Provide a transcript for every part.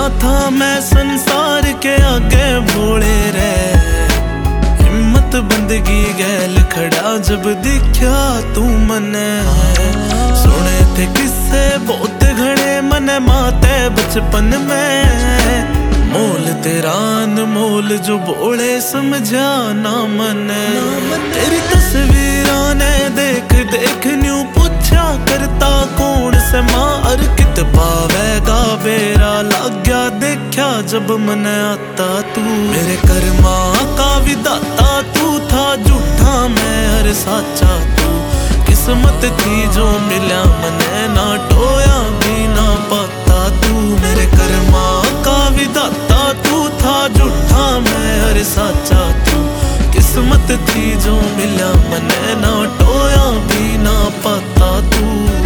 था मैं संसार के आगे भोले रे, हिम्मत बंदगी गैल खड़ा जब दिखा तू मने। सुने थे किस्से बहुत घड़े मने माते बचपन में, मोल तेरा अनमोल जो बोले समझा ना मने। तेरी तस्वीरां ने देख देख न्यू पूछा करता कौन से माँ अर कित पावेगा बेरा लग गया देखा जब मन आता तू। मेरे कर्मा का विदाता तू था झूठा मैं हर साचा तू, किस्मत थी जो मिला मने ना टोया भी ना पाता तू। मेरे कर्मा का विदाता तू था झूठा मैं हर साचा तू, किस्मत थी जो मिला मने ना टोया भी ना पाता तू।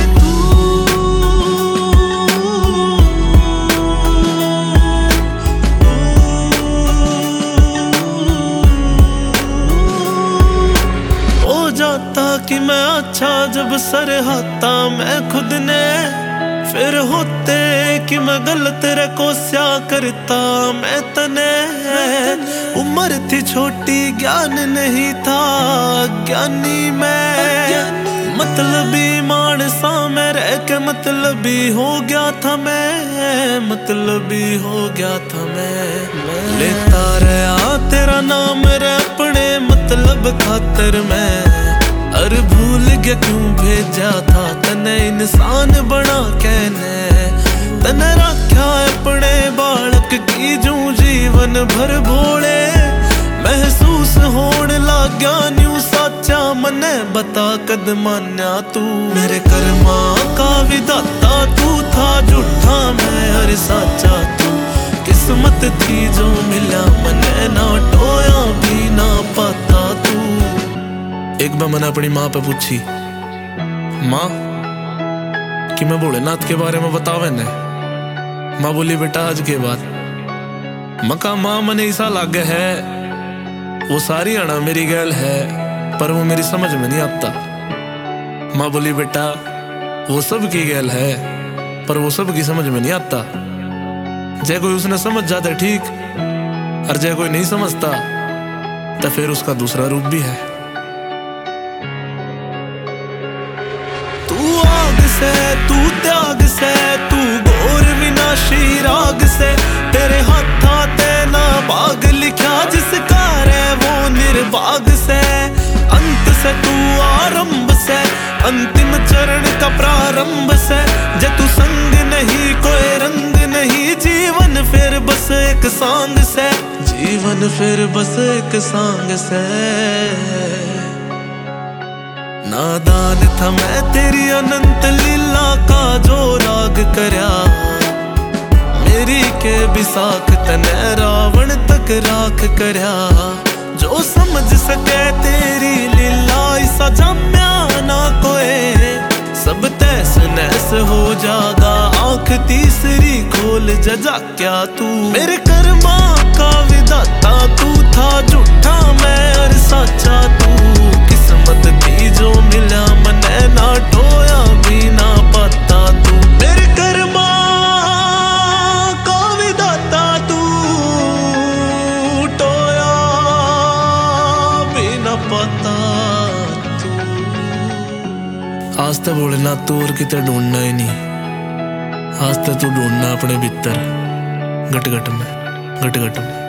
जाता कि मैं अच्छा जब सर हाथा मैं खुद ने, फिर होते कि मैं गलत रे को स्या करता मैं तने। उम्र थी छोटी ज्ञान नहीं था ज्ञानी मैं, मतलबी मानसा में रह के मतलबी हो गया था मैं, मतलबी हो गया था मैं। लेता रहा तेरा नाम रे अपने मतलब खातर मैं, अर भूल गया क्यों भेजा था तने इंसान बना कहने। तने रखा अपने बालक की जू जीवन भर भोले, महसूस होने लग गया न्यू साचा मने बता कद मान्या तू। मेरे कर्मा का विदाता तू था झूठा मैं हर साचा तू, किस्मत थी जो मिला मने ना टोया भी ना पाता तू। एक बार मैंने अपनी माँ पे पूछी, माँ कि मैं भोलेनाथ के बारे में बतावे ने। माँ बोली बेटा आज के बाद। मैं कहा माँ मने ऐसा लागे है वो सारी आना मेरी गैल है पर वो मेरी समझ में नहीं आता। माँ बोली बेटा वो सब की गैल है पर वो सब की समझ में नहीं आता। जय कोई उसने समझ जाता ठीक, और जय कोई नहीं समझता तो फिर उसका दूसरा रूप भी है। तू आग से तू त्याग से तू घोर विनाशी राग से, तेरे हाथा ते ना भाग लिखा जिसका रे वो निर्भाग से। अंत से तू आरंभ से अंतिम चरण का प्रारंभ से, जे तू संग नहीं कोई रंग नहीं जीवन फिर बस एक सांग से, जीवन फिर बस एक सांग से। नादान था मैं तेरी अनंत लीला का जो राग करया, मेरी के बिसाख तने रावण तक राख करया। जो समझ सके तेरी लीला ऐसा जम्या ना कोई, सब तैस नैस हो जागा आंख तीसरी खोल जजा क्या तू। मेरे कर्मा का विदाता तू था झूठा मैं और साचा तू, किस्मत थी जो मिला मने ना टोया भी ना पाता तू। मेरे कर्मा का विदाता तू टोया भी ना पाता तू। आज तो भोलेनाथ तू और किते ढूंढना ही नहीं, आज तो तू ढूंढना अपने भीतर, घट घट में, घट घट में।